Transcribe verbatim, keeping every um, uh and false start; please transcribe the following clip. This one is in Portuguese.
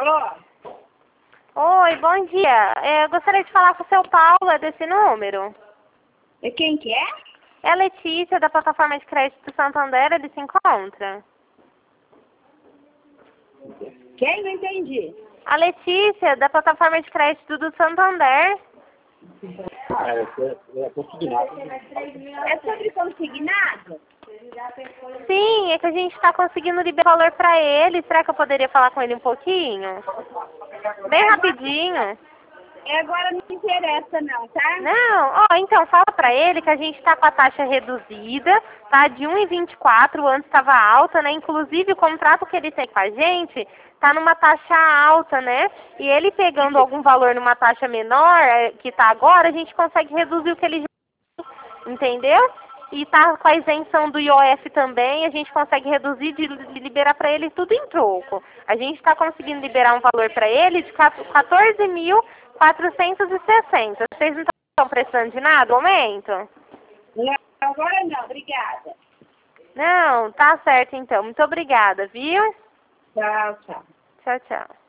Alô? Oi, bom dia. É, eu gostaria de falar com o seu Paulo, é desse número. E quem que é? É a Letícia, da plataforma de crédito do Santander, ele se encontra? Quem? Não entendi. A Letícia, da plataforma de crédito do Santander. Ah, é, é, é consignado. É sobre consignado? Sim, é que a gente está conseguindo liberar valor para ele. Será que eu poderia falar com ele um pouquinho? Bem rapidinho. É, agora não me interessa não, tá? Não, ó, então fala pra ele que a gente tá com a taxa reduzida, tá? De um e vinte e quatro, antes estava alta, né? Inclusive o contrato que ele tem com a gente tá numa taxa alta, né? E ele pegando algum valor numa taxa menor, é, que tá agora, a gente consegue reduzir o que ele já... Entendeu? E tá com a isenção do I O F também, a gente consegue reduzir de de liberar para ele tudo em troco. A gente está conseguindo liberar um valor para ele de quatorze mil quatrocentos e sessenta. Vocês não estão precisando de nada no momento? Não, agora não, obrigada. Não, tá certo então. Muito obrigada, viu? Tchau, tchau. Tchau, tchau.